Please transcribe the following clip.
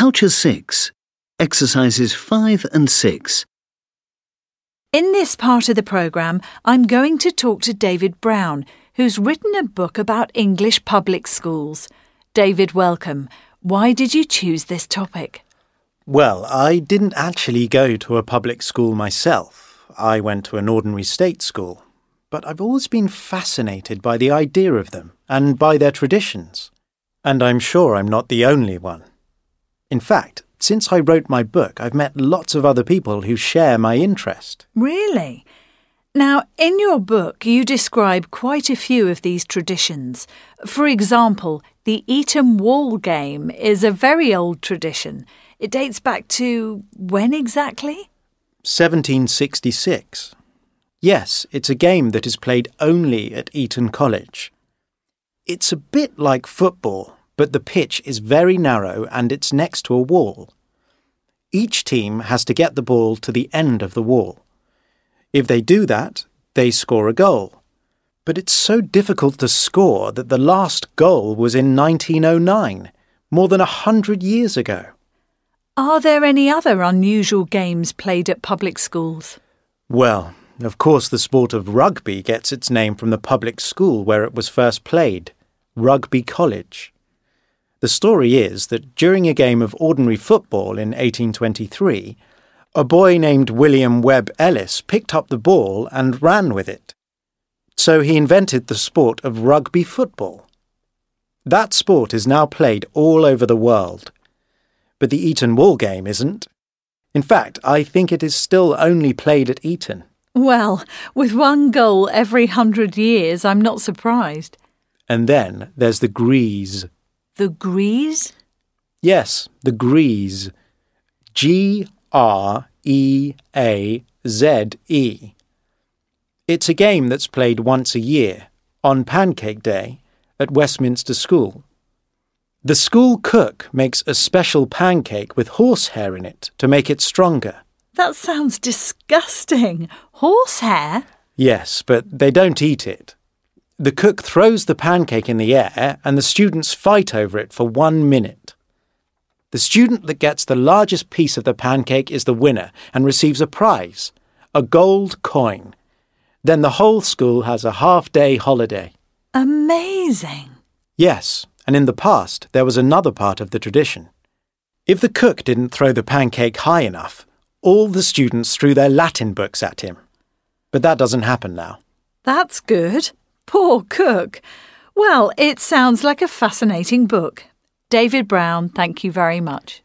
Culture 6, Exercises 5 and 6. In this part of the programme, I'm going to talk to David Brown, who's written a book about English public schools. David, welcome. Why did you choose this topic? Well, I didn't actually go to a public school myself. I went to an ordinary state school. But I've always been fascinated by the idea of them and by their traditions. And I'm sure I'm not the only one. In fact, since I wrote my book, I've met lots of other people who share my interest. Really? Now, in your book, you describe quite a few of these traditions. For example, the Eton Wall game is a very old tradition. It dates back to when exactly? 1766. Yes, it's a game that is played only at Eton College. It's a bit like football, but the pitch is very narrow and it's next to a wall. Each team has to get the ball to the end of the wall. If they do that, they score a goal. But it's so difficult to score that the last goal was in 1909, more than 100 years ago. Are there any other unusual games played at public schools? Well, of course the sport of rugby gets its name from the public school where it was first played, Rugby College. The story is that during a game of ordinary football in 1823, a boy named William Webb Ellis picked up the ball and ran with it. So he invented the sport of rugby football. That sport is now played all over the world. But the Eton Wall game isn't. In fact, I think it is still only played at Eton. Well, with one goal every 100 years, I'm not surprised. And then there's the Grease. The Grease? Yes, the Grease. Greaze. It's a game that's played once a year, on Pancake Day, at Westminster School. The school cook makes a special pancake with horsehair in it to make it stronger. That sounds disgusting. Horsehair? Yes, but they don't eat it. The cook throws the pancake in the air and the students fight over it for 1 minute. The student that gets the largest piece of the pancake is the winner and receives a prize, a gold coin. Then the whole school has a half-day holiday. Amazing. Yes, and in the past there was another part of the tradition. If the cook didn't throw the pancake high enough, all the students threw their Latin books at him. But that doesn't happen now. That's good. Poor cook. Well, it sounds like a fascinating book. David Brown, thank you very much.